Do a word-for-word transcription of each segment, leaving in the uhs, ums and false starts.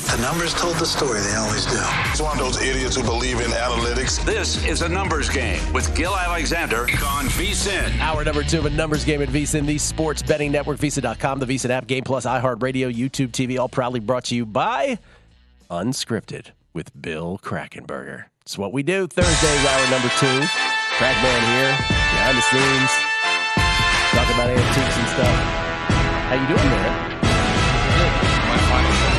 The numbers told the story. They always do. It's one of those idiots who believe in analytics. This is A Numbers Game with Gil Alexander on VSiN. Hour number two of A Numbers Game at VSiN, the sports betting network, V S I N dot com, the VSiN app, Game Plus, iHeartRadio, YouTube T V, all proudly brought to you by Unscripted with Bill Krakenberger. It's what we do. Thursdays, hour number two. Crackman here, behind the scenes, talking about antiques and stuff. How you doing, man? My final show.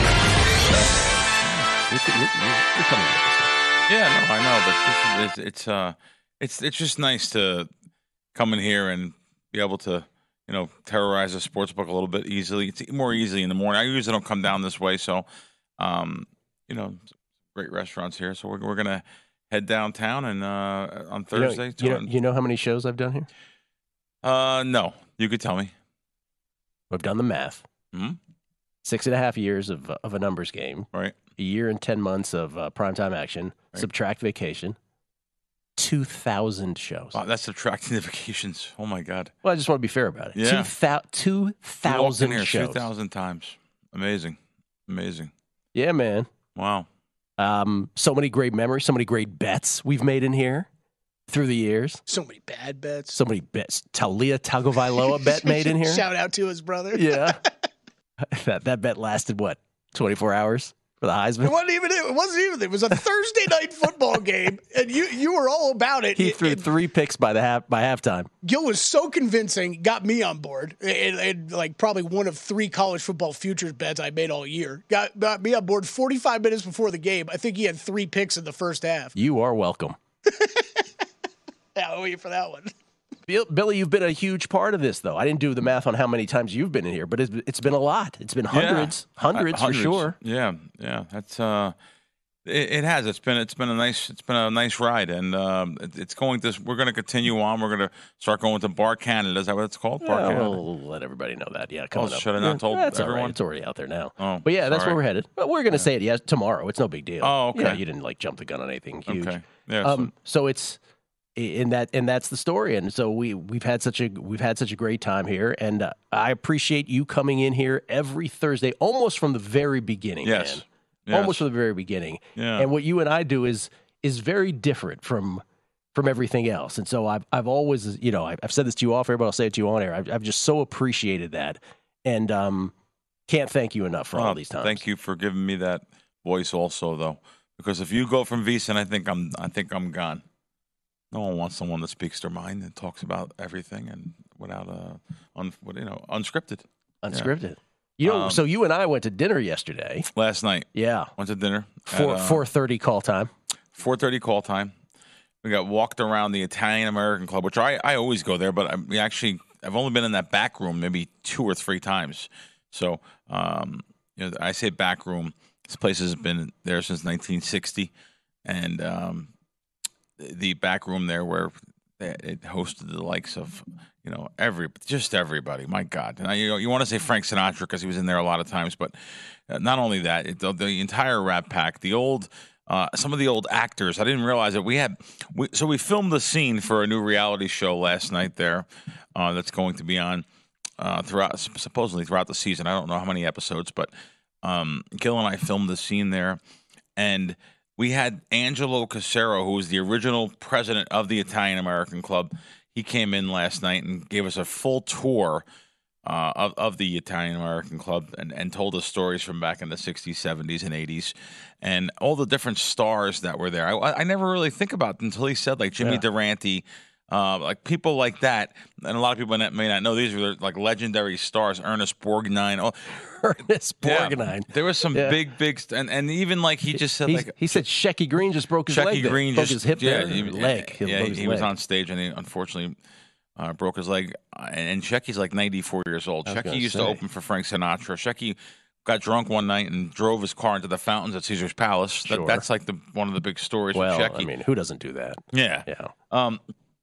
You're, you're, you're coming up with stuff. Yeah, no, I know, but this is, it's it's uh it's it's just nice to come in here and be able to, you know, terrorize a sports book a little bit easily. It's more easily in the morning. I usually don't come down this way, so um, you know, great restaurants here. So we're we're gonna head downtown and uh on Thursday. You know, you know, you know how many shows I've done here? Uh, no, you could tell me. I've done the math. Hmm? Six and a half years of of a numbers game. Right. A year and ten months of uh, primetime action. Right. Subtract vacation. Two thousand shows. Wow, that's subtracting the vacations. Oh my God. Well, I just want to be fair about it. Yeah. Two, thou- two thousand here shows. two thousand times. Amazing, amazing. Yeah, man. Wow. Um, so many great memories. So many great bets we've made in here through the years. So many bad bets. So many bets. Talia Tagovailoa bet made in here. Shout out to his brother. Yeah. that that bet lasted what? twenty-four hours for the Heisman. It wasn't even. It wasn't even. It was a Thursday night football game, and you you were all about it. He It- threw it- three picks by the half by halftime. Gil was so convincing, got me on board, and, and like probably one of three college football futures bets I made all year. Got, got me on board forty-five minutes before the game. I think he had three picks in the first half. You are welcome. Yeah, I'll wait for that one. Bill- Billy, you've been a huge part of this, though. I didn't do the math on how many times you've been in here, but it's, it's been a lot. It's been hundreds, Yeah. hundreds, Uh, for sure. Yeah, yeah. That's uh, it, it has. It's been it's been a nice it's been a nice ride, and um, it, it's going to. We're going to continue on. We're going to start going to Bar Canada. Is that what it's called? Bar Yeah, Canada. we'll let everybody know that. Yeah, coming Oh, up. should I not Yeah, told that's all everyone? right. It's already out there now. Oh, but yeah, that's sorry. where we're headed. But we're going to say it yes tomorrow. It's no big deal. Oh, okay. You know, you didn't like jump the gun on anything huge. Okay. Yeah. so- Um, so it's in that, and that's the story. And so we we've had such a we've had such a great time here, and uh, I appreciate you coming in here every Thursday, almost from the very beginning. Yes. man. Yes. Almost from the very beginning. Yeah. And what you and I do is is very different from from everything else. And so I've I've always, you know, I've, I've said this to you off air, but I'll say it to you on air. I've, I've just so appreciated that, and um, can't thank you enough for all Well, these times. Thank you for giving me that voice, also, though, because if you go from VSiN, I think I'm I think I'm gone. No one wants someone that speaks their mind and talks about everything and without a, un, you know, unscripted. Unscripted. You know, Um, so you and I went to dinner yesterday. Last night, Yeah, went to dinner. four at, uh, four thirty call time. four thirty call time. We got walked around the Italian American Club, which I, I always go there, but I we actually I've only been in that back room maybe two or three times. So um, you know, I say back room. This place has been there since nineteen sixty, and um, the back room there where it hosted the likes of, you know, every just everybody. My God, and I, you know, you want to say Frank Sinatra because he was in there a lot of times, but uh, not only that, it, the, the entire Rat Pack, the old. Uh, some of the old actors, I didn't realize it. We had, we, so we filmed the scene for a new reality show last night there uh, that's going to be on uh, throughout, supposedly throughout the season. I don't know how many episodes, but um, Gil and I filmed the scene there. And we had Angelo Casero, who was the original president of the Italian American Club. He came in last night and gave us a full tour Uh, of, of the Italian American Club and, and told us stories from back in the sixties, seventies, and eighties, and all the different stars that were there. I, I never really think about it until he said, like Jimmy Yeah. Durante, uh, like people like that. And a lot of people may not know these were like legendary stars. Ernest Borgnine. Oh, Ernest yeah. Borgnine. There was some Yeah. big, big, st- and, and even like he just said, He's- like he said Shecky Green just broke his leg. Shecky there. Green broke just his hip yeah, there. he, leg. He yeah, broke he, his he was leg. on stage and he unfortunately uh, broke his leg. And, and Shecky's like ninety-four years old. I was Shecky gonna used say. to open for Frank Sinatra. Shecky got drunk one night and drove his car into the fountains at Caesar's Palace. That, Sure. that's like the one of the big stories Well, with Shecky. I mean, who doesn't do that? yeah. Yeah. Um,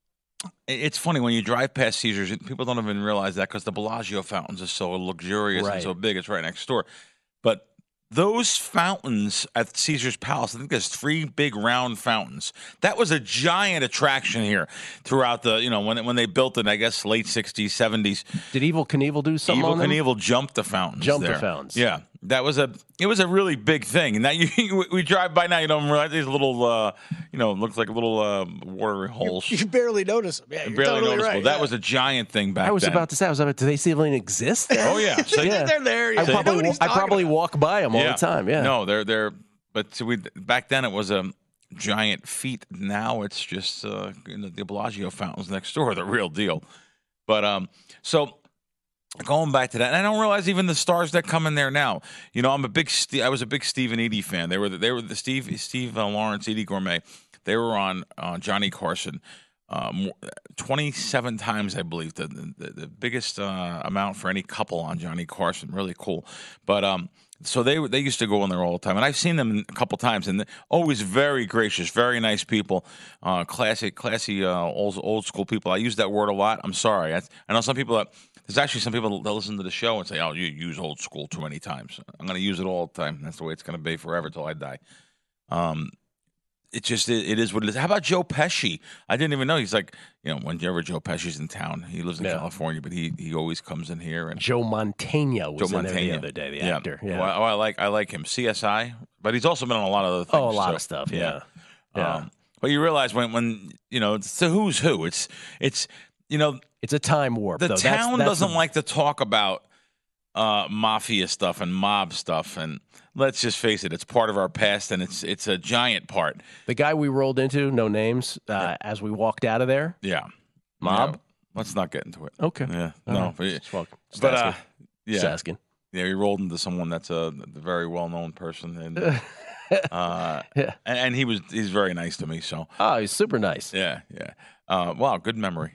it- it's funny when you drive past Caesars, people don't even realize that because the Bellagio fountains is so luxurious Right. and so big. It's right next door. But those fountains at Caesar's Palace, I think there's three big round fountains. That was a giant attraction here throughout the, you know, when when they built it, I guess, late sixties, seventies. Did Evil Knievel do something Evil on them? Knievel jumped the fountains Jumped the there. fountains. Yeah. that was a it was a really big thing. And now you we drive by now, you don't realize these little, uh, you know, looks like little uh, water holes. You, you barely notice them. Yeah, you're barely totally noticeable. right. That yeah. was a giant thing back then. I was then. about to say, I was about, do they still even exist? Oh yeah, so, Yeah. They're there. I Yeah. probably, I probably walk by them all yeah. the time. Yeah. No, they're they're. But we back then it was a giant feat. Now it's just uh, you know, the Bellagio fountains next door, the real deal. But um, so. Going back to that, and I don't realize even the stars that come in there now. You know, I'm a big, St- I was a big Steve and Edie fan. They were, the, they were the Steve, Steve uh, Lawrence, Edie Gourmet. They were on uh, Johnny Carson, um, twenty-seven times, I believe, the the, the biggest uh, amount for any couple on Johnny Carson. Really cool. But um, so they they used to go in there all the time, and I've seen them a couple times, and always very gracious, very nice people, uh, classic, classy, uh, old old school people. I use that word a lot. I'm sorry. I, I know some people that. There's actually some people that listen to the show and say, "Oh, you use old school too many times." I'm going to use it all the time. That's the way it's going to be forever till I die. Um, it just it, it is what it is. How about Joe Pesci? I didn't even know. He's like, you know, whenever Joe Pesci's in town, he lives in Yeah. California, but he he always comes in here. And Joe Mantegna was Joe in there the Mantegna. other day, the yeah. actor. Yeah. Well, I, I like I like him. C S I, but he's also been on a lot of other things. oh, a lot so, of stuff. Yeah. Yeah. Um, but you realize when when you know it's the who's who. It's it's you know. It's a time warp. The though. town that's, that's doesn't the, like to talk about uh, mafia stuff and mob stuff, and let's just face it, it's part of our past, and it's it's a giant part. the guy we rolled into, no names, uh, Yeah. as we walked out of there. Yeah, Mob? Yeah. Let's not get into it. Okay. Yeah, All no, right. but, Just walk- just but uh, asking. yeah, Just asking. yeah, we rolled into someone that's a, a very well known person, and uh, Yeah. and, and he was he's very nice to me. So Oh, he's super nice. yeah, yeah. Uh, wow, good memory.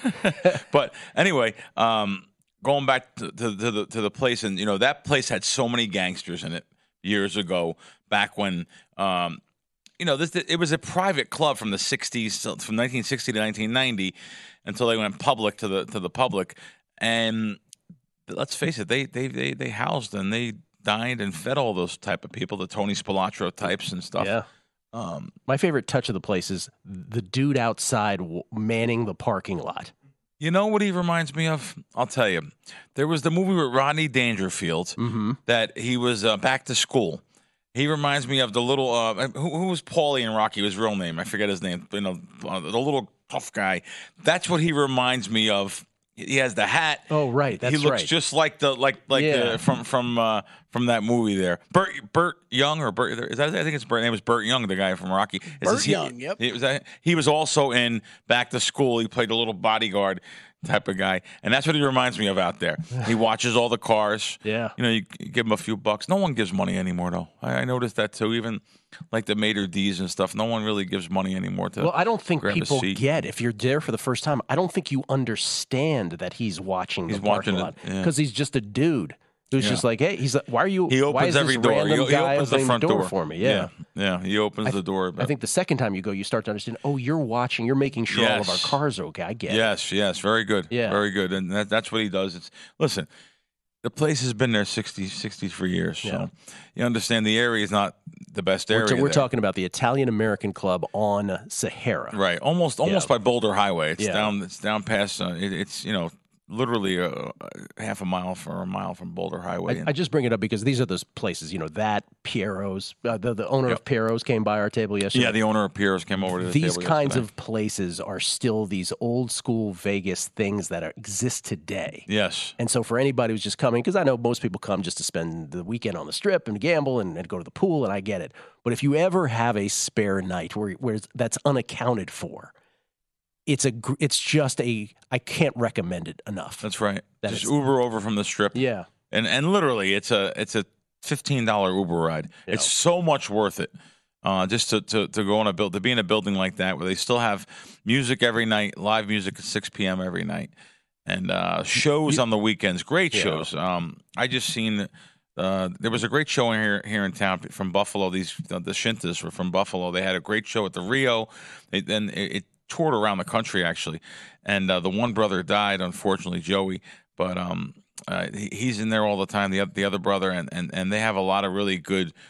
But anyway, um, going back to, to, to the to the place, and you know that place had so many gangsters in it years ago. Back when, um, you know, this it was a private club from the sixties, from nineteen sixty to nineteen ninety, until they went public to the to the public. And let's face it, they they they they housed and they dined and fed all those type of people, the Tony Spilotro types and stuff. Yeah. Um, My favorite touch of the place is the dude outside w- manning the parking lot. You know what he reminds me of? I'll tell you. There was the movie with Rodney Dangerfield Mm-hmm. that he was uh, back to school. He reminds me of the little uh, who, who was Paulie in Rocky? His real name, I forget his name. You know, uh, the little tough guy. That's what he reminds me of. He has the hat. Oh, right. That's he looks right. just like the like like Yeah. the, from from uh, from that movie there. Burt Burt Young or Burt is that, I think his name was Burt Young, the guy from Rocky. Is Burt this- he- Young, yep. He was, that, he was also in Back to School. He played a little bodyguard type of guy, and that's what he reminds me of out there. He watches all the cars. Yeah. You know, you, you give him a few bucks. No one gives money anymore, though. I, I noticed that too. Even like the Mater D's and stuff, no one really gives money anymore. To Well, I don't think grab a people seat. get, if you're there for the first time, I don't think you understand that he's watching He's the parking watching lot it, yeah. because he's just a dude who's Yeah. just like, hey, he's like, why are you? He why opens is this every door. He, random he guy opens the opening front door, door for me? Yeah. yeah, yeah. He opens the door. I think the second time you go, you start to understand. Oh, you're watching. You're making sure all of our Yes. cars are okay. I get it. Yes, yes, very good. Yeah. Very good. And that, that's what he does. It's listen, the place has been there sixty, sixty-three years. So Yeah. you understand the area is not the best area. We're, t- we're there. talking about the Italian American Club on Sahara. Right. Almost almost Yeah. by Boulder Highway. It's Yeah. down it's down past uh, it, it's, you know, literally a, half a mile for a mile from Boulder Highway. I, I just bring it up because these are those places, you know, that Piero's, uh, the, the owner Yep. of Piero's came by our table yesterday. yeah, the owner of Pierre's came over to the These table kinds yesterday. of places are still these old school Vegas things that are, exist today. Yes. And so for anybody who's just coming, because I know most people come just to spend the weekend on the strip and gamble and, and go to the pool, and I get it. But if you ever have a spare night where, where that's unaccounted for, it's a gr- it's just a I can't recommend it enough. That's right. That Just is- Uber over from the strip. Yeah. And and literally it's a it's a fifteen dollar Uber ride. Yeah. It's so much worth it. Uh, just to, to, to go in a build to be in a building like that where they still have music every night, live music at six p.m. every night, and uh, shows on the weekends. Great Yeah. shows. Um, I just seen uh, there was a great show in here here in town from Buffalo. These the, the Shintas were from Buffalo. They had a great show at the Rio. They, then it, it toured around the country actually, and uh, the one brother died, unfortunately, Joey. But um, uh, he, he's in there all the time. The oth- the other brother, and, and and they have a lot of really good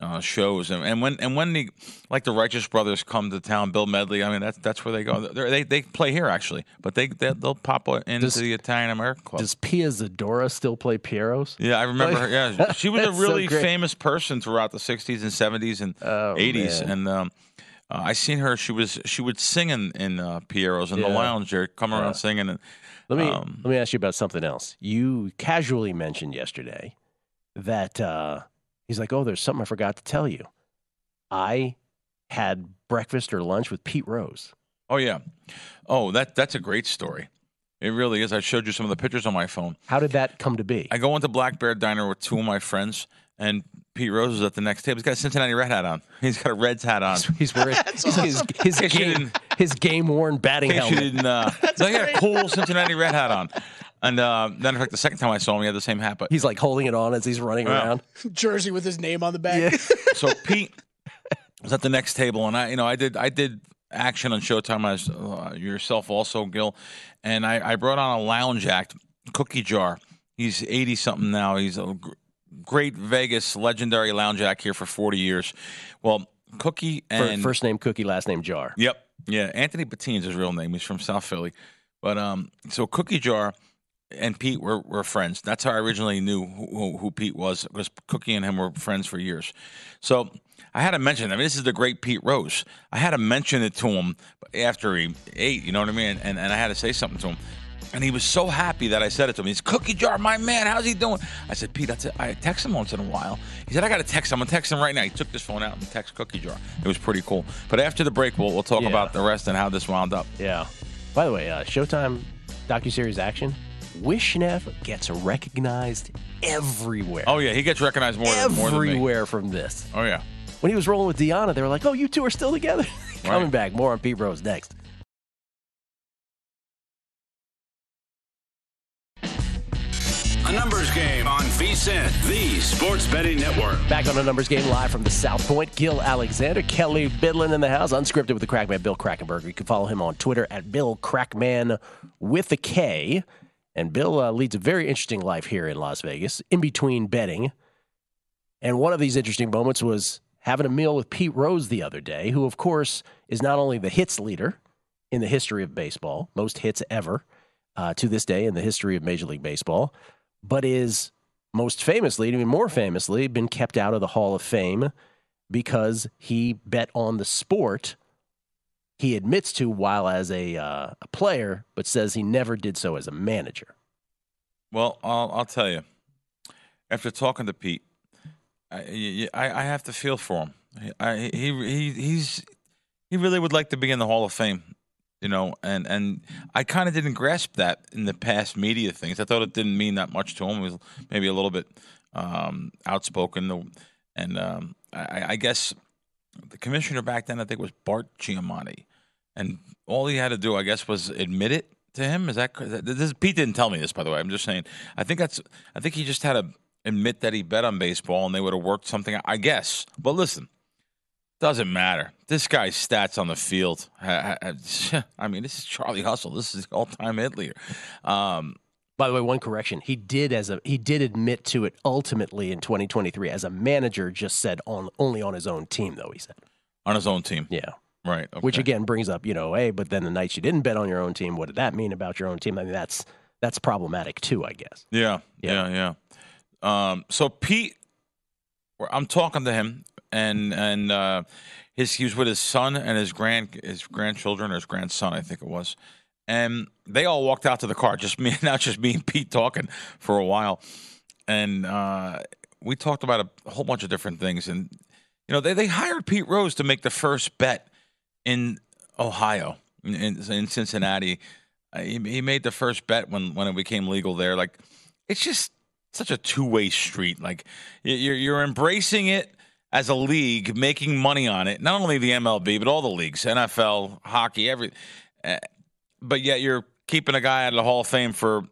uh, shows. And, and when and when the like the Righteous Brothers come to town, Bill Medley, I mean that's that's where they go. They're, they they play here actually, but they, they they'll pop into Does- the Italian American Club. Does Pia Zadora still play Piero's? Yeah, I remember her. Yeah, she was a That's so really great. famous person throughout the sixties and seventies and Oh, eighties. man. And um, uh, I seen her. She was she would sing in, in uh, Piero's in Yeah. the lounge there, come around Yeah. singing. And Let me um, let me ask you about something else. You casually mentioned yesterday that uh, he's like, "Oh, there's something I forgot to tell you. I had breakfast or lunch with Pete Rose." oh yeah, oh that that's a great story. It really is. I showed you some of the pictures on my phone. How did that come to be? I go into Black Bear Diner with two of my friends, and Pete Rose is at the next table. He's got a Cincinnati Red hat on. He's got a Reds hat on. He's wearing his, his, his In case you game didn't- his game worn batting In case you helmet. didn't, uh, so he had a cool Cincinnati Red hat on. And uh, then, in fact, the second time I saw him, he had the same hat. But He's like holding it on as he's running Yeah. around. Jersey with his name on the back. so Pete was at the next table, and I, you know, I did, I did action on Showtime as uh, yourself also, Gil, and I, I brought on a lounge act, Cookie Jar. He's eighty something now. He's a gr- great Vegas legendary lounge act here for forty years. Well, Cookie Fir- and First name Cookie, last name Jar. Yep. Yeah. Anthony Pattine's his real name. He's from South Philly. But um, so Cookie Jar and Pete were, were friends. That's how I originally knew who, who, who Pete was, because Cookie and him were friends for years. So I had to mention it. I mean, this is the great Pete Rose. I had to mention it to him after he ate, you know what I mean? And, and I had to say something to him. And he was so happy that I said it to him. He's, Cookie Jar, my man, how's he doing? I said, Pete, that's it. I text him once in a while. He said, I got to text him. I'm going to text him right now. He took his phone out and texted Cookie Jar. It was pretty cool. But after the break, we'll, we'll talk Yeah. about the rest and how this wound up. Yeah. By the way, uh, Showtime docuseries action, Wishnev gets recognized everywhere. Oh, yeah, he gets recognized more than, more than me. everywhere from this. Oh, yeah. When he was rolling with Deanna, they were like, "Oh, you two are still together." Coming Right. back, more on Pete Rose next. A numbers game on VSiN, the Sports Betting Network. Back on the numbers game live from the South Point. Gil Alexander, Kelly Bidlin in the house, unscripted with the Crackman, Bill Krackenberger. You can follow him on Twitter at Bill Crackman with a K. And Bill uh, leads a very interesting life here in Las Vegas, in between betting. And one of these interesting moments was having a meal with Pete Rose the other day, who, of course, is not only the hits leader in the history of baseball, most hits ever uh, to this day in the history of Major League Baseball, but is most famously, even more famously, been kept out of the Hall of Fame because he bet on the sport he admits to while as a, uh, a player, but says he never did so as a manager. Well, I'll, I'll tell you. After talking to Pete, I, I, I have to feel for him. I, he, he, he's, he really would like to be in the Hall of Fame, you know, and, and I kind of didn't grasp that in the past media things. I thought it didn't mean that much to him. It was maybe a little bit um, outspoken. And um, I, I guess the commissioner back then, I think, was Bart Giamatti. And all he had to do, I guess, was admit it to him. Is that this? Pete didn't tell me this, by the way. I'm just saying. I think that's. I think he just had to admit that he bet on baseball, and they would have worked something out, I guess. But listen, doesn't matter. This guy's stats on the field. I mean, this is Charlie Hustle. This is the all-time hit leader. Um, By the way, one correction: he did as a he did admit to it ultimately in twenty twenty-three as a manager. Just said on only on his own team, though. He said on his own team. yeah. Right. Okay. Which again brings up, you know, hey, but then the nights you didn't bet on your own team, what did that mean about your own team? I mean, that's that's problematic too, I guess. Yeah, Yeah. yeah, yeah. Um, so Pete, I'm talking to him, and and uh, his he was with his son and his grand his grandchildren or his grandson, I think it was, and they all walked out to the car. Just me, not just me and Pete talking for a while, and uh, we talked about a, a whole bunch of different things, and you know they they hired Pete Rose to make the first bet in Ohio, in, in Cincinnati. Uh, he, he made the first bet when, when it became legal there. Like, it's just such a two-way street. Like, you're, you're embracing it as a league, making money on it. Not only the M L B, but all the leagues, N F L, hockey, every. Uh, but yet you're keeping a guy out of the Hall of Fame for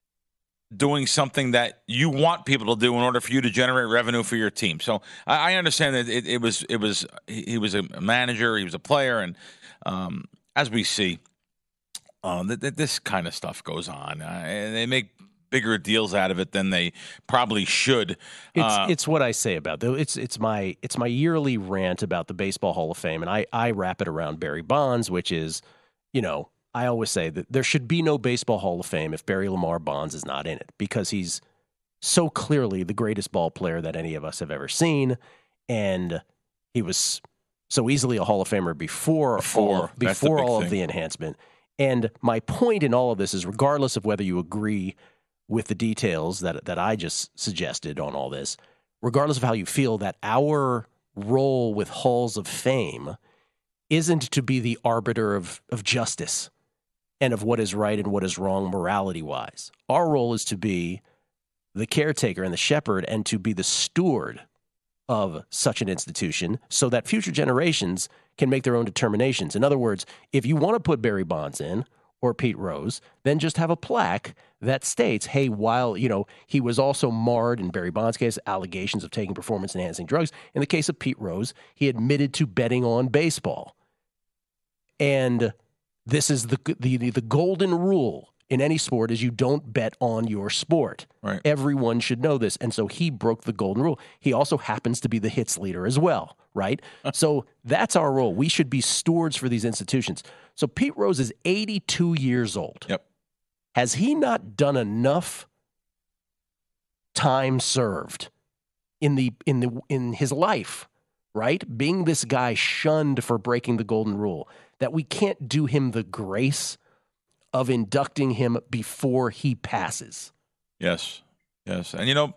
doing something that you want people to do in order for you to generate revenue for your team. So I, I understand that it, it was it was he, he was a manager, he was a player, and um, as we see. Uh, th- th- this kind of stuff goes on. Uh, and they make bigger deals out of it than they probably should. It's uh, it's what I say about though. It's it's my it's my yearly rant about the Baseball Hall of Fame, and I I wrap it around Barry Bonds, which is, you know, I always say that there should be no Baseball Hall of Fame if Barry Lamar Bonds is not in it, because he's so clearly the greatest ball player that any of us have ever seen, and he was so easily a Hall of Famer before Before. all, That's the before big all thing. of the enhancement. And my point in all of this is, regardless of whether you agree with the details that that I just suggested on all this, regardless of how you feel, that our role with Halls of Fame isn't to be the arbiter of, of justice and of what is right and what is wrong morality-wise. Our role is to be the caretaker and the shepherd, and to be the steward of such an institution so that future generations can make their own determinations. In other words, if you want to put Barry Bonds in or Pete Rose, then just have a plaque that states, hey, while, you know, he was also marred in Barry Bonds' case, allegations of taking performance-enhancing drugs. In the case of Pete Rose, he admitted to betting on baseball. And this is the the, the golden rule in any sport, is you don't bet on your sport. Right. Everyone should know this. And so he broke the golden rule. He also happens to be the hits leader as well, right? So that's our role. We should be stewards for these institutions. So Pete Rose is eighty-two years old. Yep. Has he not done enough time served in the in the in his life, right? Being this guy shunned for breaking the golden rule, that we can't do him the grace of inducting him before he passes. Yes, yes. And, you know,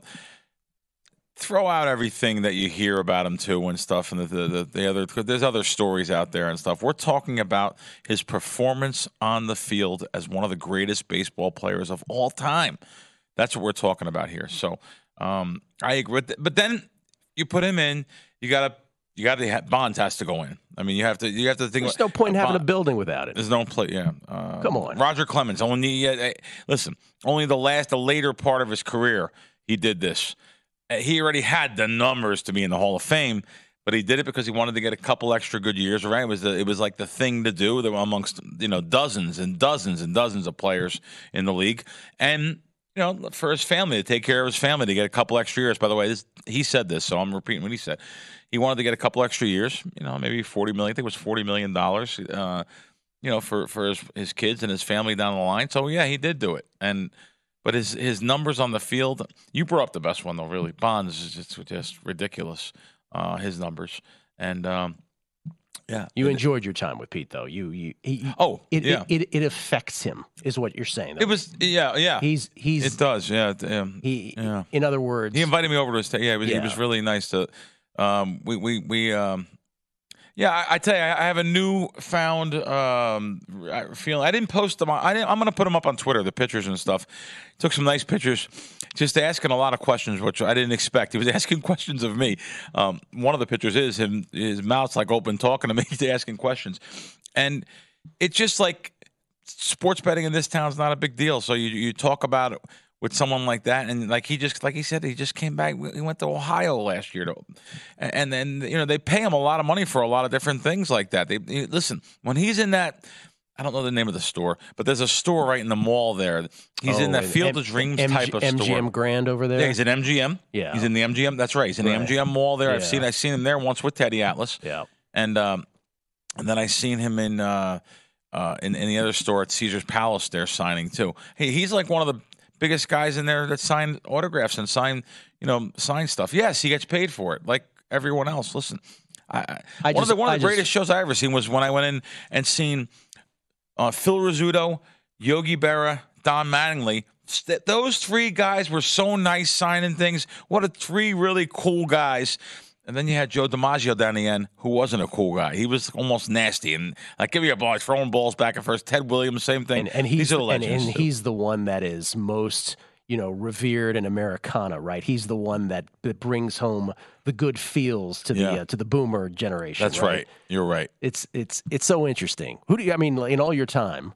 throw out everything that you hear about him, too, and stuff, and the, the, the, the other, there's other stories out there and stuff. We're talking about his performance on the field as one of the greatest baseball players of all time. That's what we're talking about here. So um, I agree with that. But then you put him in, you got to, you got to, Bonds has to go in. I mean, you have to, you have to think. There's about, no point in having Bond, a building without it. There's no play. Yeah. Uh, Come on. Roger Clemens. Only, uh, listen, only the last, the later part of his career, he did this. Uh, he already had the numbers to be in the Hall of Fame, but he did it because he wanted to get a couple extra good years. Right? It was, the, it was like the thing to do. There were amongst, you know, dozens and dozens and dozens of players in the league. And, you know, for his family, to take care of his family, to get a couple extra years. By the way, this, he said this, so I'm repeating what he said. He wanted to get a couple extra years, you know, maybe forty million. I think it was forty million dollars, uh, you know, for, for his, his kids and his family down the line. So yeah, he did do it. And but his his numbers on the field, you brought up the best one though, really. Bonds is just just ridiculous. Uh, his numbers and um, yeah, You enjoyed your time with Pete, though. You, you, he, oh it, yeah, it, it, it affects him, is what you're saying. Though. it was yeah yeah. He's he's it does yeah yeah. he. yeah. In other words, He invited me over to his. Yeah, it was, Yeah. it was really nice to. Um, we we we. Um, yeah, I, I tell you, I have a newfound um, feeling. I didn't post them. On, I didn't, I'm going to put them up on Twitter, the pictures and stuff. Took some nice pictures, just asking a lot of questions, which I didn't expect. He was asking questions of me. Um, one of the pictures is him, his mouth's like open, talking to me, he's asking questions, and it's just like sports betting in this town is not a big deal. So you you talk about it with someone like that, and like he just, like he said, he just came back. He went to Ohio last year, to, and then you know they pay him a lot of money for a lot of different things like that. They listen when he's in that. I don't know the name of the store, but there's a store right in the mall there. He's oh, in that Field M- of Dreams M- type of M G M store. Grand over there. Yeah, he's at M G M. Yeah. he's in the M G M. That's right. He's in Right. the M G M mall there. I've Yeah. seen I've seen him there once with Teddy Atlas. Yeah. And um, and then I seen him in uh, uh, in, in the other store at Caesar's Palace there signing too. Hey, he's like one of the biggest guys in there that sign autographs and sign, you know, sign stuff. Yes, he gets paid for it, like everyone else. Listen, I, I one just- of the one of I the just- greatest shows I ever seen was when I went in and seen uh, Phil Rizzuto, Yogi Berra, Don Mattingly. St- Those three guys were so nice signing things. What a three really cool guys. And then you had Joe DiMaggio down the end, who wasn't a cool guy. He was almost nasty and like, give me a ball, he's throwing balls back and forth. Ted Williams, same thing. And, and he's These are the and, legends. and too. he's the one that is most, you know, revered in Americana, right? He's the one that, that brings home the good feels to the Yeah. uh, to the boomer generation. That's right. You're right. It's it's it's so interesting. Who do you? I mean, in all your time,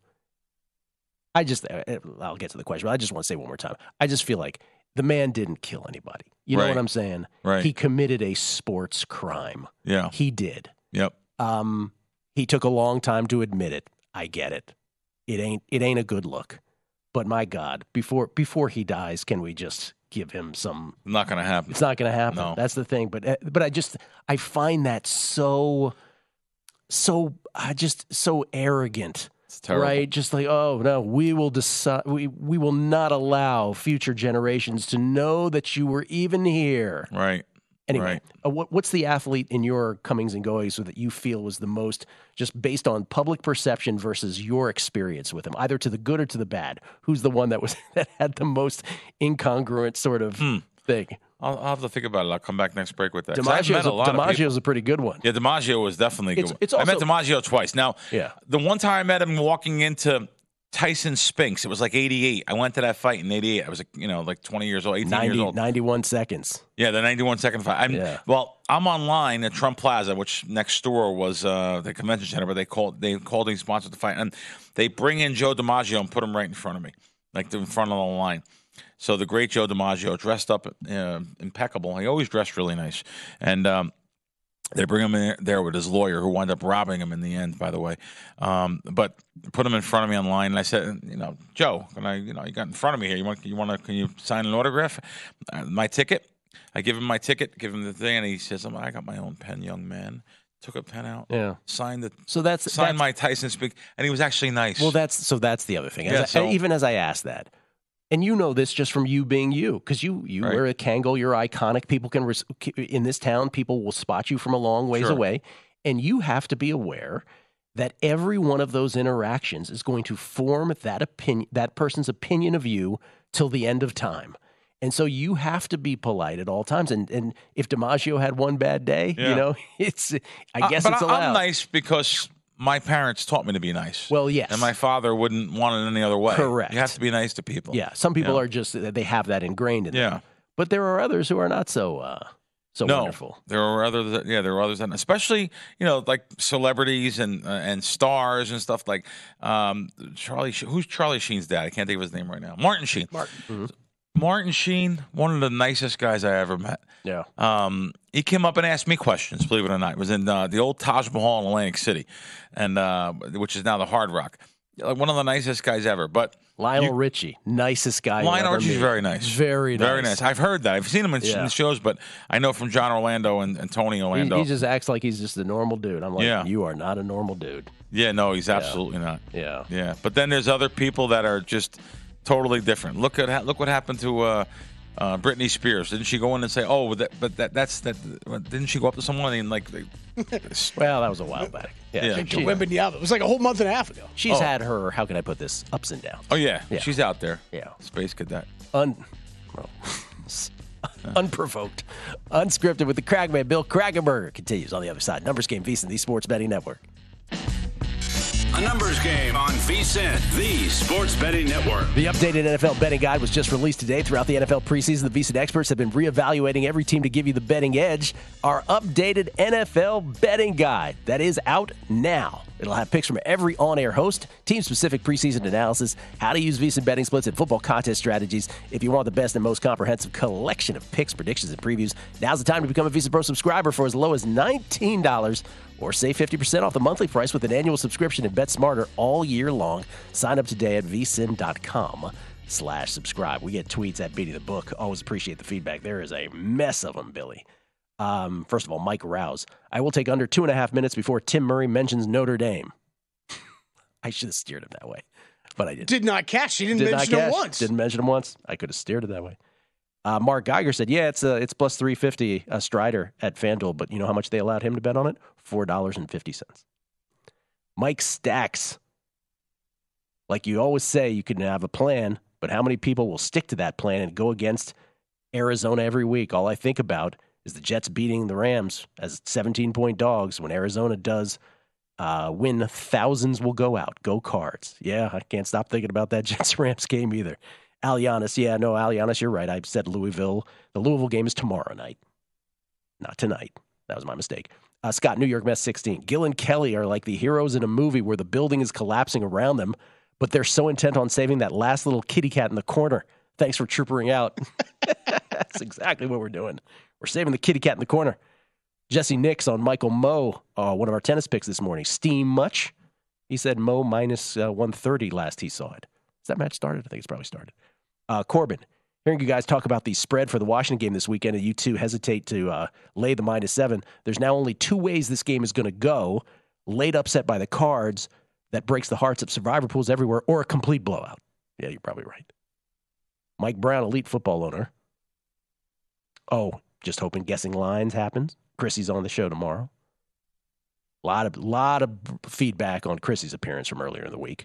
I just I'll get to the question, but I just want to say one more time. I just feel like the man didn't kill anybody. You know Right. what I'm saying? Right. He committed a sports crime. Yeah. He did. Yep. Um, he took a long time to admit it. I get it. It ain't it ain't a good look. But my God, before before he dies, can we just give him some? Not going to happen. It's not going to happen. No. That's the thing. But but I just I find that so so I just so arrogant. It's terrible. Right? Just like, oh no, we will decide. We we will not allow future generations to know that you were even here. Right. Anyway, Right. uh, what, what's the athlete in your comings and goings that you feel was the most, just based on public perception versus your experience with him, either to the good or to the bad? Who's the one that was that had the most incongruent sort of Hmm. thing? I'll, I'll have to think about it. I'll come back next break with that. 'Cause I've met DiMaggio's a a, lot of people. DiMaggio's a pretty good one. Yeah, DiMaggio was definitely a good. It's- one. it's I met also- DiMaggio twice. Now, Yeah. the one time I met him walking into Tyson Spinks, it was like eighty-eight. I went to that fight in eighty-eight. I was, like, you know, like twenty years old, eighteen years ninety, old. ninety-one seconds. Yeah, the ninety-one second fight. I'm, Yeah. Well, I'm online at Trump Plaza, which next door was uh, the convention center, but they called they called and sponsored the fight, and they bring in Joe DiMaggio and put him right in front of me, like in front of the line. So the great Joe DiMaggio, dressed up uh, impeccable. He always dressed really nice, and um, they bring him in there with his lawyer, who wound up robbing him in the end, by the way. Um, but put him in front of me online, and I said, you know, Joe, can I, you know, you got in front of me here. You want, you want to, can you sign an autograph? Uh, my ticket. I give him my ticket, give him the thing, and he says, I got my own pen, young man. Took a pen out, Yeah. signed the, So that's signed that's, my Tyson Speak, and he was actually nice. Well, that's so that's the other thing. As Yeah, I- so- even as I asked that, and you know this just from you being you, because you you Right. wear a Kangol, you're iconic. People can res- in this town, people will spot you from a long ways Sure. away, and you have to be aware that every one of those interactions is going to form that opinion, that person's opinion of you till the end of time. And so you have to be polite at all times. And and if DiMaggio had one bad day, Yeah. you know, it's I guess Uh, but it's I- allowed. I'm nice because my parents taught me to be nice. Well, yes. And my father wouldn't want it any other way. Correct. You have to be nice to people. Yeah, some people Yeah. are just they have that ingrained in them. Yeah. But there are others who are not so uh, so No, wonderful. there are others. That, yeah, there are others, that, especially you know, like celebrities and uh, and stars and stuff like um, Charlie. Sheen- Who's Charlie Sheen's dad? I can't think of his name right now. Martin Sheen. Martin. Martin Sheen, one of the nicest guys I ever met. Yeah. Um, he came up and asked me questions. Believe it or not, it was in uh, the old Taj Mahal in Atlantic City, and uh, which is now the Hard Rock. Like one of the nicest guys ever. But Lionel you- Richie, nicest guy. Lionel you'll ever Richie's meet. very nice. Very nice. Very nice. I've heard that. I've seen him in, Yeah. in shows, but I know from John Orlando and, and Tony He, Orlando. he just acts like he's just a normal dude. I'm like, Yeah. you are not a normal dude. yeah, no, he's absolutely not. Yeah. Yeah, but then there's other people that are just totally different. Look at ha- look what happened to uh, uh, Britney Spears. Didn't she go in and say, "Oh, that, but that that's that"? Didn't she go up to someone and like? They, Well, that was a while back. Yeah. Yeah. She, To Wembanyama. It was like a whole month and a half ago. she's Oh. had her. How can I put this? Ups and downs. oh yeah, Yeah. she's out there. Yeah. Space cadet. Un, well, unprovoked, unscripted with the Cragman. Bill Kragenberger continues on the other side. Numbers Game, VSiN, the Sports Betting Network. A numbers game on VSiN, the Sports Betting Network. The updated N F L betting guide was just released today. Throughout the N F L preseason, the VSiN experts have been reevaluating every team to give you the betting edge. Our updated N F L betting guide that is out now. It'll have picks from every on-air host, team-specific preseason analysis, how to use VSiN betting splits, and football contest strategies. If you want the best and most comprehensive collection of picks, predictions, and previews, now's the time to become a VSiN Pro subscriber for as low as nineteen dollars or save fifty percent off the monthly price with an annual subscription and bet smarter all year long. Sign up today at vsin.com slash subscribe. We get tweets at Beating the Book. Always appreciate the feedback. There is a mess of them, Billy. Um, first of all, Mike Rouse. I will take under two and a half minutes before Tim Murray mentions Notre Dame. I should have steered him that way, but I didn't. Did not catch. He didn't Did mention not him catch. once. Didn't mention him once. I could have steered it that way. Uh, Mark Geiger said, yeah, it's uh, it's plus three fifty a Strider at FanDuel, but you know how much they allowed him to bet on it? four dollars and fifty cents. Mike Stacks. Like you always say, you can have a plan, but how many people will stick to that plan and go against Arizona every week? All I think about is the Jets beating the Rams as seventeen-point dogs. When Arizona does uh, win, thousands will go out. Go Cards. Yeah, I can't stop thinking about that Jets-Rams game either. Alianis, yeah, no, Alianis, you're right. I said Louisville. The Louisville game is tomorrow night, not tonight. That was my mistake. Uh, Scott, New York Mets sixteen. Gil and Kelly are like the heroes in a movie where the building is collapsing around them, but they're so intent on saving that last little kitty cat in the corner. Thanks for troopering out. That's exactly what we're doing. We're saving the kitty cat in the corner. Jesse Nix on Michael Moe, uh, one of our tennis picks this morning. Steam much? He said Moe minus uh, one thirty last he saw it. Has that match started? I think it's probably started. Uh, Corbin, hearing you guys talk about the spread for the Washington game this weekend, and you two hesitate to uh, lay the minus seven, there's now only two ways this game is going to go. Late upset by the Cards that breaks the hearts of survivor pools everywhere, or a complete blowout. Yeah, you're probably right. Mike Brown, elite football owner. Oh, just hoping guessing lines happens. Chrissy's on the show tomorrow. A lot of, lot of feedback on Chrissy's appearance from earlier in the week.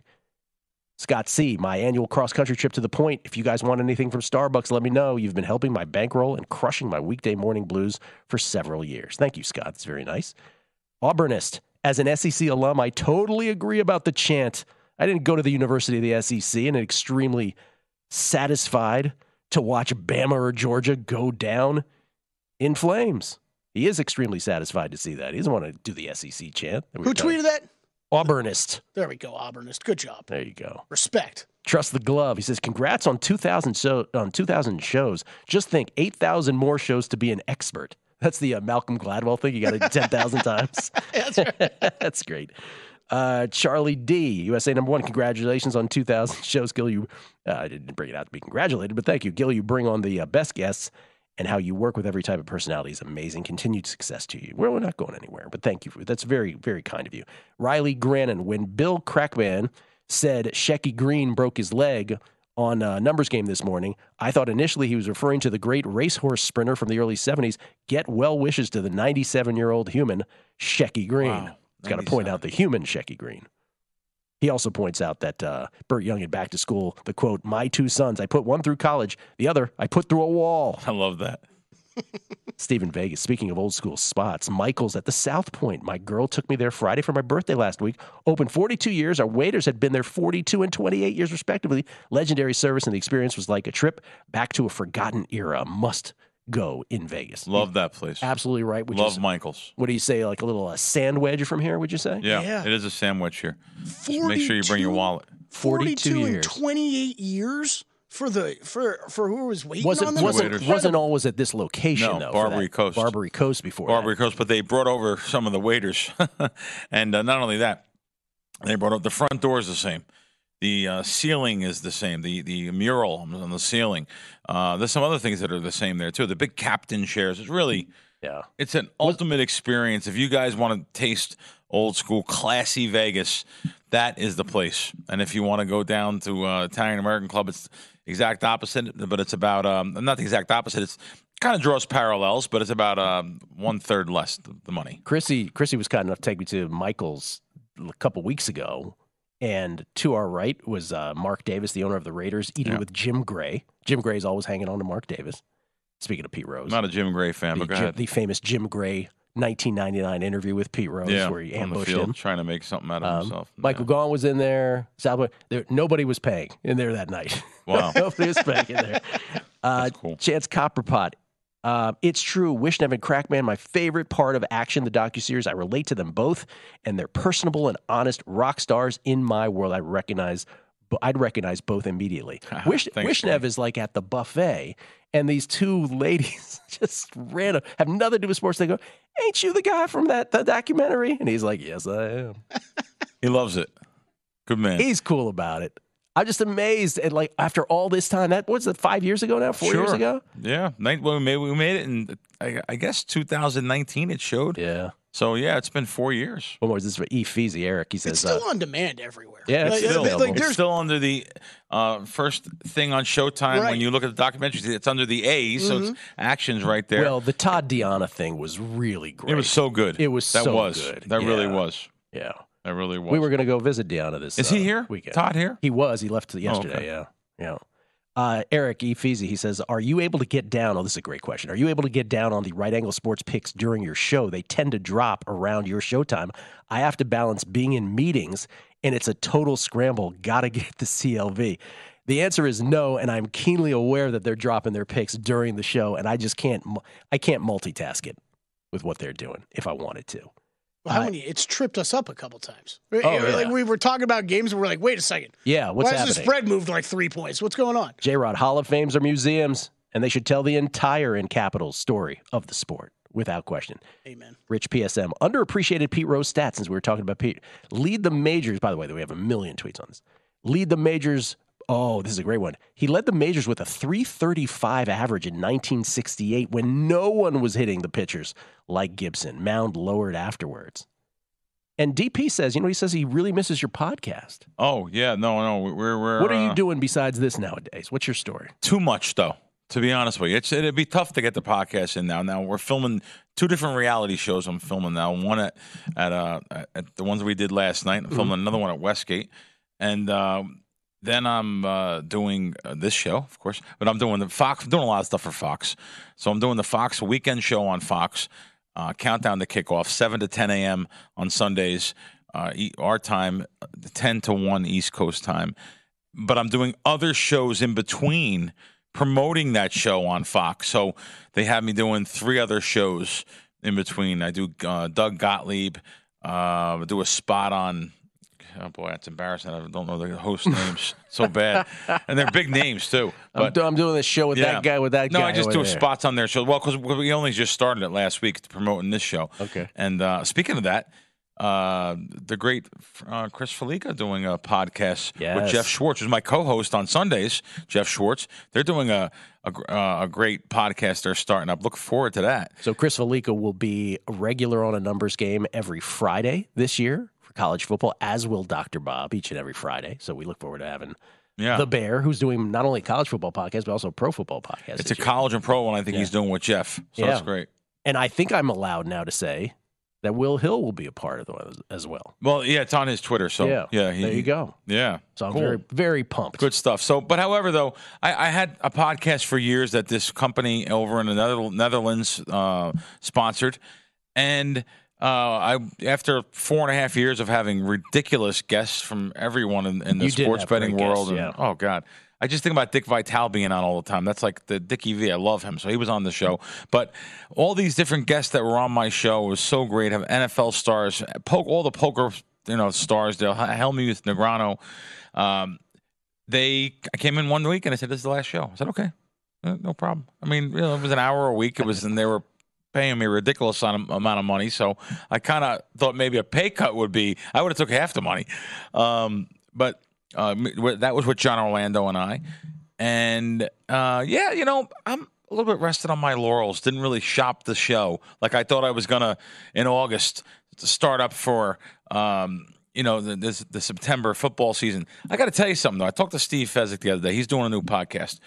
Scott C., my annual cross-country trip to the Point. If you guys want anything from Starbucks, let me know. You've been helping my bankroll and crushing my weekday morning blues for several years. Thank you, Scott. It's very nice. Auburnist, as an S E C alum, I totally agree about the chant. I didn't go to the University of the S E C and I'm extremely satisfied to watch Bama or Georgia go down in flames. He is extremely satisfied to see that. He doesn't want to do the S E C chant. Who tweeted that? Auburnist. There we go, Auburnist. Good job. There you go. Respect. Trust the glove. He says, congrats on two thousand, so, on two thousand shows. Just think, eight thousand more shows to be an expert. That's the uh, Malcolm Gladwell thing. You got it ten thousand times. That's right. That's great. Uh, Charlie D, U S A number one. Congratulations on two thousand shows, Gil. You, uh, I didn't bring it out to be congratulated, but thank you, Gil. You bring on the uh, best guests, and how you work with every type of personality is amazing. Continued success to you. Well, we're not going anywhere, but thank you. For, that's very, very kind of you. Riley Grannon, when Bill Crackman said Shecky Green broke his leg on a numbers game this morning, I thought initially he was referring to the great racehorse sprinter from the early seventies. Get well wishes to the ninety-seven-year-old human, Shecky Green. Wow, He's got to point out the human Shecky Green. He also points out that uh, Burt Young in Back to School, the quote, my two sons, I put one through college, the other I put through a wall. I love that. Stephen Vegas, speaking of old school spots, Michael's at the South Point. My girl took me there Friday for my birthday last week. Open forty-two years. Our waiters had been there forty-two and twenty-eight years, respectively. Legendary service, and the experience was like a trip back to a forgotten era. Must go in Vegas. Love that place. Absolutely right. Would Love you, Michael's. What do you say, like a little uh, sand wedge from here, would you say? Yeah, Yeah. it is a sandwich here. Just make sure you bring your wallet. forty-two forty-two and years. twenty-eight years for the for for who was waiting Wasn't on them? wasn't, Waiters. wasn't always at this location, No, though. for Barbary that. Coast. Barbary Coast before Barbary that. Coast, but they brought over some of the waiters. And uh, not only that, they brought up the front door is the same. The uh, ceiling is the same. The the mural on the ceiling. Uh, there's some other things that are the same there, too. The big captain chairs. It's really, Yeah. it's an ultimate experience. If you guys want to taste old school, classy Vegas, that is the place. And if you want to go down to uh, Italian American Club, it's exact opposite, but it's about, um, not the exact opposite. It's kind of draws parallels, but it's about um, one third less the, the money. Chrissy, Chrissy was kind enough to take me to Michael's a couple weeks ago, and to our right was uh, Mark Davis, the owner of the Raiders, eating Yeah. with Jim Gray. Jim Gray's always hanging on to Mark Davis. Speaking of Pete Rose, I'm not a Jim Gray fan, the, but go Jim- ahead. the famous Jim Gray nineteen ninety-nine interview with Pete Rose, Yeah, where he on the ambushed field, him. trying to make something out of Um, himself. Michael Yeah. Gaughan was in there. Southwood. There, nobody was paying in there that night. Wow. Nobody was paying in there. Uh, That's cool. Chance Copperpot. Uh, it's true. Wishnev and Crackman, my favorite part of Action, the docuseries. I relate to them both, and they're personable and honest rock stars in my world. I recognize, I'd recognize both immediately. Wish, Thanks, Wishnev Frank. is like at the buffet, and these two ladies just random have nothing to do with sports. They go, "Ain't you the guy from that the documentary?" And he's like, "Yes, I am." He loves it. Good man. He's cool about it. I'm just amazed at, like, after all this time. That what's it? Five years ago now? Four years Sure. ago? Yeah. Nin- well, we made, we made it in, I, I guess, two thousand nineteen it showed. Yeah. So, yeah, it's been four years. One more. This is for E. Feezy, Eric. He says, It's still uh, on demand everywhere. Yeah, it's like, still like, available. It's there's still under the uh, first thing on Showtime. Right. When you look at the documentaries, it's under the A, so it's Action's right there. well, the Todd Deanna thing was really great. it was so good. It was that so was. good. That really Yeah. was. Yeah. That really was. We were going to go visit Deanna this Is uh, he here? weekend. Todd here? He was. He left yesterday. okay. Yeah. Yeah. Uh, Eric E. Feezy, he says, are you able to get down? Oh, this is a great question. Are you able to get down on the right angle sports picks during your show? They tend to drop around your showtime. I have to balance being in meetings, and it's a total scramble. Got to get the C L V. The answer is no, and I'm keenly aware that they're dropping their picks during the show, and I just can't. mu- I can't multitask it with what they're doing if I wanted to. Well, how Uh, many? It's tripped us up a couple times. Oh, Like yeah. we were talking about games, and we're like, wait a second. Yeah, what's Why has happening? the spread moved like three points? What's going on? J-Rod, Hall of Fames are museums, and they should tell the entire in Capitals story of the sport, without question. Amen. Rich P S M, underappreciated Pete Rose stats, since we were talking about Pete. Lead the majors, by the way, we have a million tweets on this. Lead the majors oh, this is a great one. He led the majors with a three thirty-five average in nineteen sixty-eight when no one was hitting the pitchers like Gibson. Mound lowered afterwards. And D P says, you know, he says he really misses your podcast. Oh, yeah. No, no. We're, we're What are you uh, doing besides this nowadays? What's your story? Too much, though, to be honest with you. It's, it'd be tough to get the podcast in now. Now, we're filming two different reality shows I'm filming now. One at at, uh, at the ones we did last night. I'm filming mm-hmm. another one at Westgate. And uh, then I'm uh, doing uh, this show, of course. But I'm doing the Fox. I'm doing a lot of stuff for Fox. So I'm doing the Fox weekend show on Fox. Uh, countdown to kickoff, seven to ten a.m. on Sundays, uh, our time, ten to one East Coast time. But I'm doing other shows in between promoting that show on Fox. So they have me doing three other shows in between. I do uh, Doug Gottlieb, uh, do a spot on, oh boy, that's embarrassing. I don't know the host names so bad. And they're big names, too. But, I'm, do, I'm doing this show with yeah. that guy, with that no, guy. No, I just over do there. spots on their show. Well, because we only just started it last week promoting this show. Okay. And uh, speaking of that, uh, the great uh, Chris Felica doing a podcast yes. with Jeff Schwartz, who's my co-host on Sundays, Jeff Schwartz. They're doing a a, uh, a great podcast they're starting up. Look forward to that. So Chris Felica will be a regular on A Numbers Game every Friday this year for college football, as will Doctor Bob each and every Friday. So we look forward to having yeah. the Bear, who's doing not only college football podcast, but also pro football podcast. It's a year. college and pro one I think yeah. he's doing with Jeff. So yeah. that's great. And I think I'm allowed now to say that Will Hill will be a part of the as well. Well, yeah, it's on his Twitter. So yeah, yeah he, there you go. Yeah, so I'm cool. very, very pumped. Good stuff. So, but however, though, I, I had a podcast for years that this company over in the Nether- Netherlands uh, sponsored, and uh, I after four and a half years of having ridiculous guests from everyone in, in the you sports betting world, guests, and, yeah. oh god. I just think about Dick Vitale being on all the time. That's like the Dickie V. I love him. So he was on the show. But all these different guests that were on my show was so great. Have N F L stars, poke, all the poker you know stars, the Helmuth Negrano. Um, they I came in one week and I said, this is the last show. I said, okay, no problem. I mean, you know, it was an hour a week. It was, and they were paying me a ridiculous amount of money. So I kind of thought maybe a pay cut would be, I would have took half the money. Um, but Uh, that was with John Orlando and I. And, uh, yeah, you know, I'm a little bit rested on my laurels. Didn't really shop the show like I thought I was going to in August to start up for, um, you know, the, this, the September football season. I got to tell you something, though. I talked to Steve Fezzik the other day. He's doing a new podcast.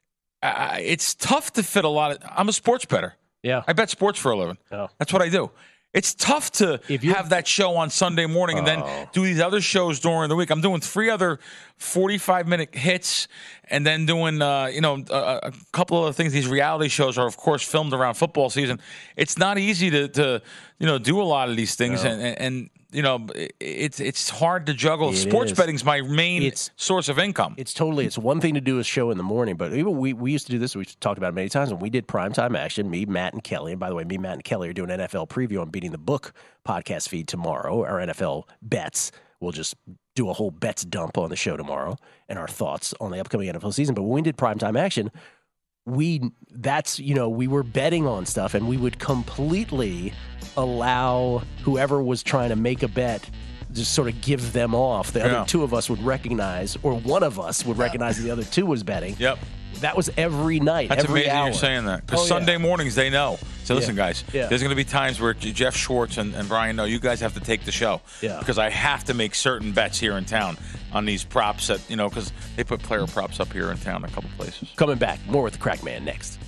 Uh, it's tough to fit a lot of – I'm a sports bettor. Yeah. I bet sports for a living. Oh. That's what I do. It's tough to have that show on Sunday morning and oh. then do these other shows during the week. I'm doing three other forty-five minute hits and then doing, uh, you know, a, a couple of other things. These reality shows are, of course, filmed around football season. It's not easy to, to you know, do a lot of these things. No. And, and, and, you know, it's it's hard to juggle. It Sports is. betting's my main it's, source of income. It's totally, it's one thing to do a show in the morning, but even we, we used to do this, we talked about it many times, when we did primetime action, me, Matt, and Kelly. And by the way, me, Matt, and Kelly are doing N F L preview on Beating the Book podcast feed tomorrow, our N F L bets. We'll just do a whole bets dump on the show tomorrow and our thoughts on the upcoming N F L season. But when we did primetime action, we, that's, you know, we were betting on stuff and we would completely allow whoever was trying to make a bet, just sort of give them off. The yeah. other two of us would recognize, or one of us would recognize the other two was betting. Yep. That was every night, That's every amazing hour. you're saying that. Because Oh, yeah. Sunday mornings, they know. So listen, Yeah. guys, Yeah. there's going to be times where Jeff Schwartz and, and Brian know you guys have to take the show. Yeah. Because I have to make certain bets here in town on these props that, you know, because they put player props up here in town in a couple places. Coming back, more with the Crack Man next.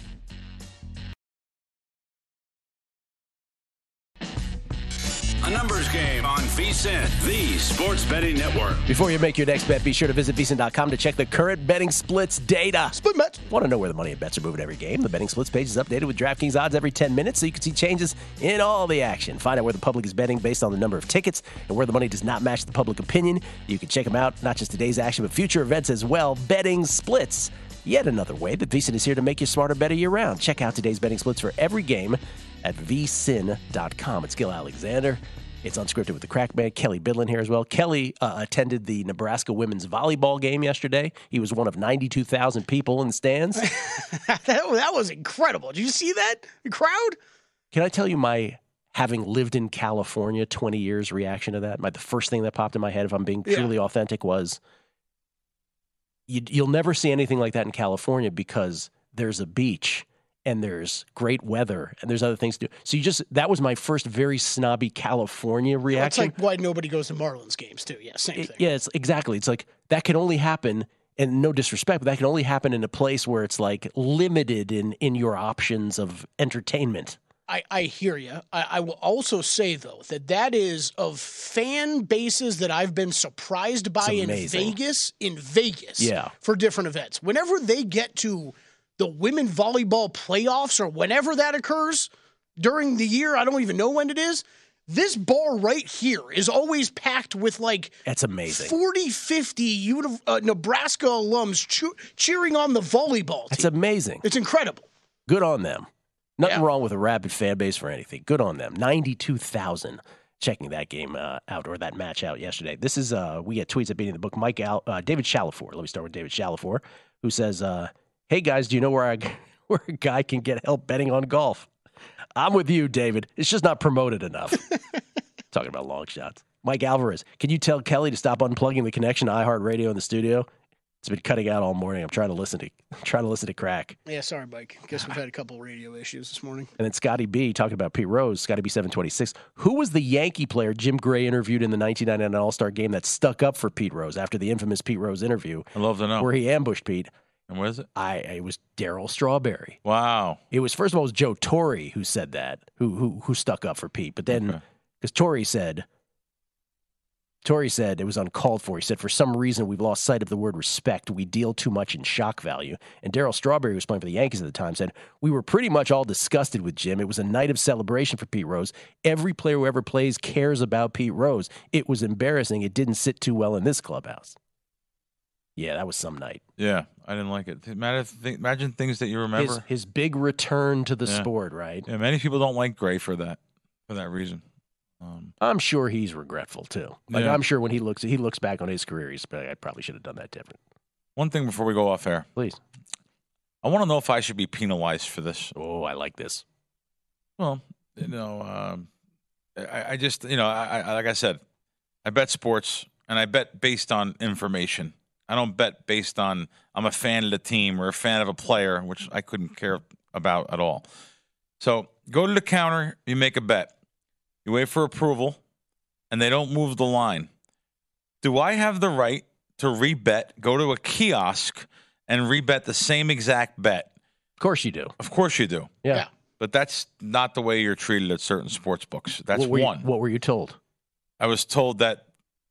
A Numbers Game on VSiN, the Sports Betting Network. Before you make your next bet, be sure to visit V S I N dot com to check the current betting splits data. Split bets. Want to know where the money and bets are moving every game? The betting splits page is updated with DraftKings odds every ten minutes so you can see changes in all the action. Find out where the public is betting based on the number of tickets and where the money does not match the public opinion. You can check them out, not just today's action, but future events as well. Betting splits. Yet another way that V S I N is here to make you smarter, better year-round. Check out today's betting splits for every game at V S I N dot com. It's Gil Alexander. It's Unscripted with the Crack Man. Kelly Bidlin here as well. Kelly uh, attended the Nebraska women's volleyball game yesterday. He was one of ninety-two thousand people in the stands. that, that was incredible. Did you see that? The crowd? Can I tell you my, having lived in California twenty years, reaction to that? My, the first thing that popped in my head, if I'm being truly Yeah. authentic, was you, you'll never see anything like that in California because there's a beach and there's great weather and there's other things to do. So you just, that was my first very snobby California reaction. It's like why nobody goes to Marlins games too. Yeah, same It- thing. yeah, it's exactly. It's like that can only happen, and no disrespect, but that can only happen in a place where it's like limited in, in your options of entertainment. I, I hear you. I, I will also say, though, that that is of fan bases that I've been surprised by in amazing. Vegas, in Vegas Yeah. for different events. Whenever they get to the women volleyball playoffs or whenever that occurs during the year, I don't even know when it is, this bar right here is always packed with like That's amazing. forty, fifty uni- uh, Nebraska alums cheer- cheering on the volleyball team. That's amazing. It's incredible. Good on them. Nothing Yeah. wrong with a rabid fan base for anything. Good on them. ninety-two thousand checking that game uh, out or that match out yesterday. This is, uh, we get tweets at Beating the Book. Mike Al, uh, David Shalafor. Let me start with David Shalafor, who says, uh, hey guys, do you know where, I, where a guy can get help betting on golf? I'm with you, David. It's just not promoted enough. Talking about long shots. Mike Alvarez, can you tell Kelly to stop unplugging the connection to iHeartRadio in the studio? It's been cutting out all morning. I'm trying to listen to trying to listen to crack. Yeah, sorry, Mike. Guess we've had a couple radio issues this morning. And then Scotty B talking about Pete Rose, Scotty B seven twenty-six. Who was the Yankee player Jim Gray interviewed in the nineteen ninety-nine All-Star game that stuck up for Pete Rose after the infamous Pete Rose interview I love to know. where he ambushed Pete? And what is it? I it was Darryl Strawberry. Wow. It was first of all it was Joe Torre who said that, who who who stuck up for Pete. But then Okay. because Torre said Torre said it was uncalled for. He said, for some reason, we've lost sight of the word respect. We deal too much in shock value. And Darryl Strawberry, who was playing for the Yankees at the time, said, we were pretty much all disgusted with Jim. It was a night of celebration for Pete Rose. Every player who ever plays cares about Pete Rose. It was embarrassing. It didn't sit too well in this clubhouse. Yeah, that was some night. Yeah, I didn't like it. Imagine, imagine things that you remember. His, his big return to the Yeah. sport, right? Yeah, many people don't like Gray for that, for that reason. Um, I'm sure he's regretful, too. Like, Yeah. I'm sure when he looks he looks back on his career, he's like, I probably should have done that different. one thing before we go off air, Please. I want to know if I should be penalized for this. Oh, I like this. Well, you know, um, I, I just, you know, I, I like I said, I bet sports, and I bet based on information. I don't bet based on I'm a fan of the team or a fan of a player, which I couldn't care about at all. So go to the counter, you make a bet. You wait for approval, and they don't move the line. Do I have the right to rebet, go to a kiosk, and rebet the same exact bet? Of course you do. Of course you do. Yeah. Yeah. But that's not the way you're treated at certain sports books. That's what were you- one. what were you told? I was told that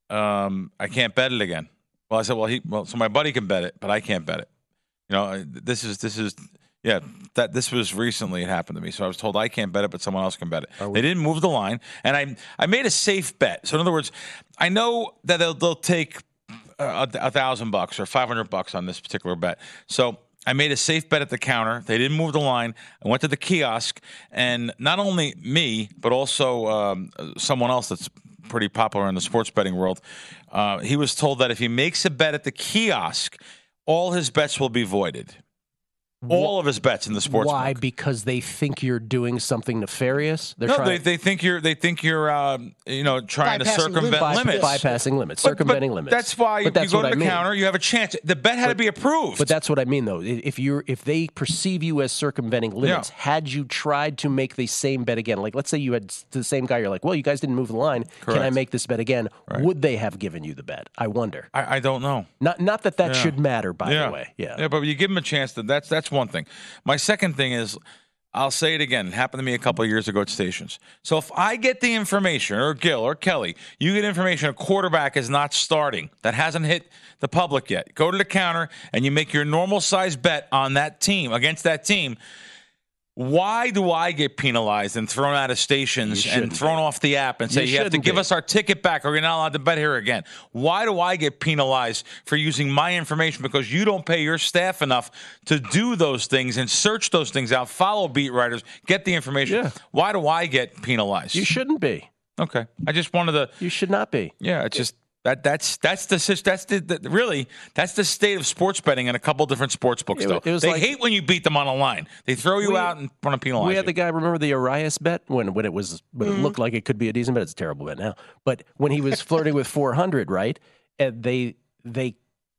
um, I can't bet it again. Well, I said, well, he, well, so my buddy can bet it, but I can't bet it. You know, I- this is, this is, yeah, that this was recently it happened to me. So I was told I can't bet it, but someone else can bet it. They didn't move the line, and I, I made a safe bet. So in other words, I know that they'll, they'll take a, a thousand bucks or five hundred bucks on this particular bet. So I made a safe bet at the counter. They didn't move the line. I went to the kiosk, and not only me, but also um, someone else that's pretty popular in the sports betting world. Uh, he was told that if he makes a bet at the kiosk, all his bets will be voided. All of his bets in the sports Why? book. Because they think you're doing something nefarious. They're No, trying they, they think you're they think you're um, you know trying to Bypassing circumvent limits. limits. by, bypassing limits, But- circumventing but limits. That's why But that's you go what to the I mean. counter, you have a chance. The bet had to be approved. But that's what I mean, though. If you if they perceive you as circumventing limits, Yeah. had you tried to make the same bet again, like let's say you had the same guy, you're like, well, you guys didn't move the line. Can I Correct. make this bet again? Right. Would they have given you the bet? I wonder. I, I don't know. Not not that that Yeah. should matter, by yeah. the way. Yeah. yeah, but you give them a chance. To, that's that's one thing. My second thing is, I'll say it again. It happened to me a couple of years ago at stations. So if I get the information, or Gil or Kelly, you get information a quarterback is not starting, that hasn't hit the public yet, go to the counter and you make your normal size bet on that team, against that team. Why do I get penalized and thrown out of stations You and shouldn't thrown be. off the app and say You you, have to shouldn't give be. us our ticket back or you're not allowed to bet here again? Why do I get penalized for using my information because you don't pay your staff enough to do those things and search those things out, follow beat writers, get the information? Yeah. Why do I get penalized? You shouldn't be. Okay. I just wanted to, You should not be. yeah, it's just. That that's that's the sis- that's the, the really that's the state of sports betting in a couple different sports books. It Though wa- it was they like- hate when you beat them on a line. They throw you We- out and want to penalize We had you. the guy, remember the Arias bet when when it was when Mm-hmm. it looked like it could be a decent bet. It's a terrible bet now. But when he was flirting with four hundred, right? And they they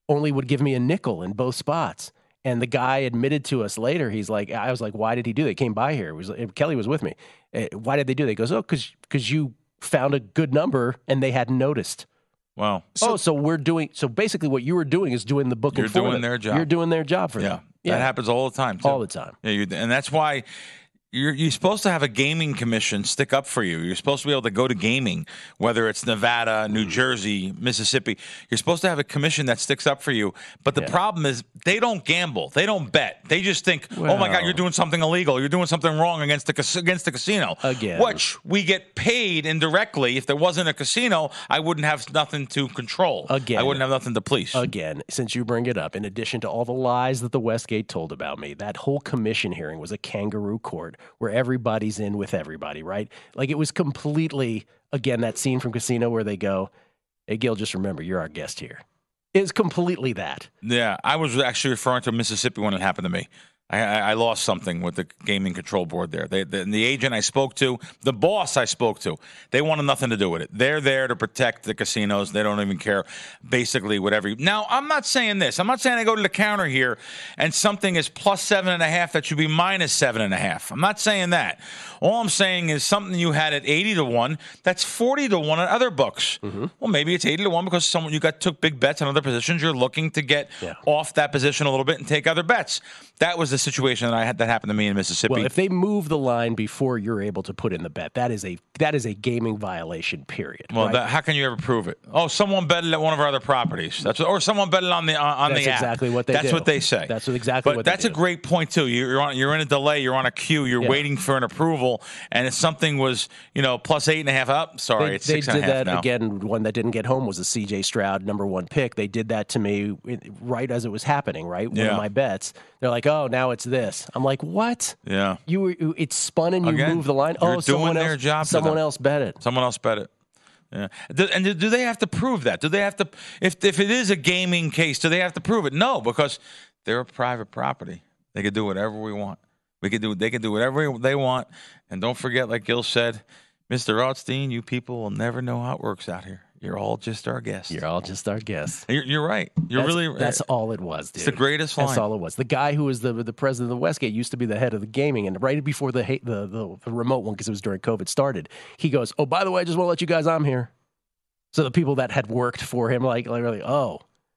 only would give me a nickel in both spots. And the guy admitted to us later, he's like, I was like, why did he do that? He came by here. It was, Kelly was with me. Why did they do that? He goes, oh, because because you found a good number and they hadn't noticed. Wow. So, oh, so we're doing, so basically what you were doing is doing the booking You're for doing them. their job. You're doing their job for yeah. them. Yeah. That happens all the time, too. All the time. Yeah, you, and that's why you're, you're supposed to have a gaming commission stick up for you. You're supposed to be able to go to gaming, whether it's Nevada, New Jersey, Mississippi. You're supposed to have a commission that sticks up for you. But the Yeah. problem is they don't gamble. They don't bet. They just think, oh, my God, Well- you're doing something illegal. You're doing something wrong against the, cas- against the casino. Again. Which we get paid indirectly. If there wasn't a casino, I wouldn't have nothing to control. Again. I wouldn't have nothing to police. Again, since you bring it up, in addition to all the lies that the Westgate told about me, that whole commission hearing was a kangaroo court where everybody's in with everybody, right? Like it was completely, again, that scene from Casino where they go, hey, Gil, just remember, you're our guest here. It's completely that. Yeah, I was actually referring to Mississippi when it happened to me. I, I lost something with the gaming control board there. They, the, the agent I spoke to, the boss I spoke to, they wanted nothing to do with it. They're there to protect the casinos. They don't even care, basically, whatever. You, now, I'm not saying this. I'm not saying I go to the counter here and something is plus seven and a half that should be minus seven and a half. I'm not saying that. All I'm saying is something you had at eighty to one, that's forty to one at other books. Mm-hmm. Well, maybe it's eighty to one because someone you got took big bets on other positions. You're looking to get Yeah. off that position a little bit and take other bets. That was the situation that I had that happened to me in Mississippi. Well, if they move the line before you're able to put in the bet, that is a that is a gaming violation, period. well, right? that, how can you ever prove it? Oh, someone betted at one of our other properties. That's or someone betted on the on, on That's the app. exactly what they That's do. what they say. That's what- exactly but what they that's a do. great point too. You're on you're in a delay. You're on a queue. You're Yeah. waiting for an approval, and if something was you know plus eight and a half up, sorry, They, it's they six did and a half that now. again. One that didn't get home was a C J Stroud number one pick. They did that to me right as it was happening. Right, one Yeah. of my bets. They're like, "Oh, now it's this." I'm like, "What? Yeah, You were it's spun and you Again, moved the line. you're Oh, doing someone their else, job for someone them. else bet it. someone else bet it. Yeah, do, and do, do they have to prove that? Do they have to if if it is a gaming case? Do they have to prove it? No, because they're a private property. They can do whatever we want. We can do. They can do whatever they want. And don't forget, like Gil said, Mister Rothstein, you people will never know how it works out here. You're all just our guests. You're all just our guests." You're, you're right. You're That's, really. that's all it was, dude. It's the greatest line. That's all it was. The guy who was the the president of the Westgate used to be the head of the gaming, and right before the the the, the remote one, because it was during COVID, started, he goes, "Oh, by the way, I just want to let you guys, I'm here." So the people that had worked for him, like, like, really, oh,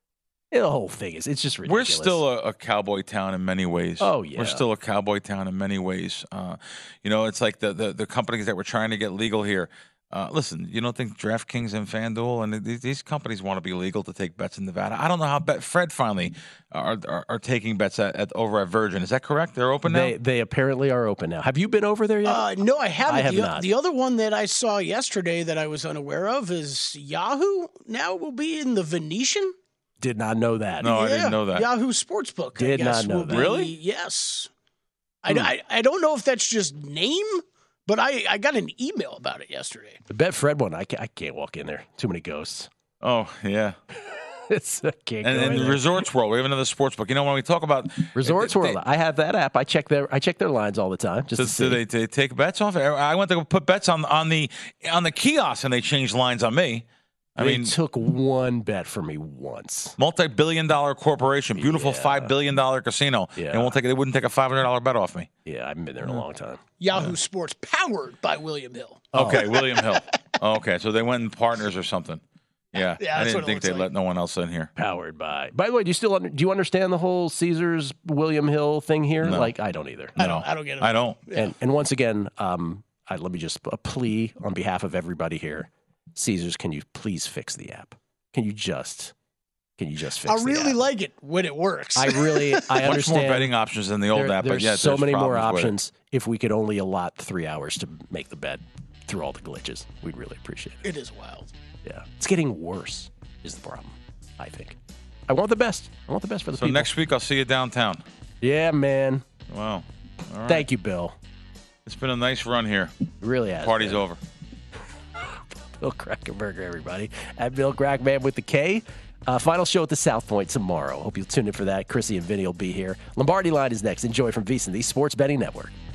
the whole thing is, it's just We're ridiculous. still a, a cowboy town in many ways. Oh, yeah. We're still a cowboy town in many ways. Uh, you know, it's like the, the, the companies that were trying to get legal here. Uh, listen, you don't think DraftKings and FanDuel and these, these companies want to be legal to take bets in Nevada? I don't know how Bet Fred finally are, are, are taking bets at, at over at Virgin. Is that correct? They're open now? They they apparently are open now. Have you been over there yet? Uh, no, I haven't. I have the, not. the other one that I saw yesterday that I was unaware of is Yahoo. Now will be in the Venetian. Did not know that. No, I Yeah, didn't know that. Yahoo Sportsbook. I Did guess, not know will that. be- Really? Yes. Hmm. I, I, I don't know if that's just name, but I, I got an email about it yesterday. The Bet Fred one, I can't, I can't walk in there. Too many ghosts. Oh, yeah. It's I can't And, go in and there. Resorts World, we have another sports book. You know, when we talk about Resorts they- World. I have that app. I check their I check their lines all the time. Just Do, to see. do they, do they take bets off? I went to go put bets on on the on the kiosk, and they changed lines on me. I They mean, took one bet for me once. multi-billion dollar corporation, beautiful Yeah. five billion dollar casino, Yeah. and won't take they wouldn't take a five hundred dollar bet off me. Yeah, I haven't been there in a long time. Yahoo Sports, powered by William Hill. Okay, William Hill. Okay, so they went in partners or something. Yeah, Yeah, I that's didn't what it think looks they like. let no one else in here. Powered by. By the way, do you still under, do you understand the whole Caesars William Hill thing here? No. Like I don't either. I don't, I don't get it. I don't. And and once again, um, I, let me just a plea on behalf of everybody here. Caesars, can you please fix the app? Can you just can you just fix I the really app? like it when it works. I really I Much understand. more betting options than the old There- app, but there's yeah, so there's many more problems with it. options. If we could only allot three hours to make the bet through all the glitches, we'd really appreciate it. it is wild. Yeah, it's getting worse. Is the problem? I think. I want the best. I want the best for the So people. next week I'll see you downtown. yeah, man. Wow. All right. Thank you, Bill. It's been a nice run here. It really has. Party's been. over. Bill Krackenberger, everybody. At Bill Crackman with the K. Uh, final show at the South Point tomorrow. Hope you'll tune in for that. Chrissy and Vinny will be here. Lombardi Line is next. Enjoy from VSiN, the Sports Betting Network.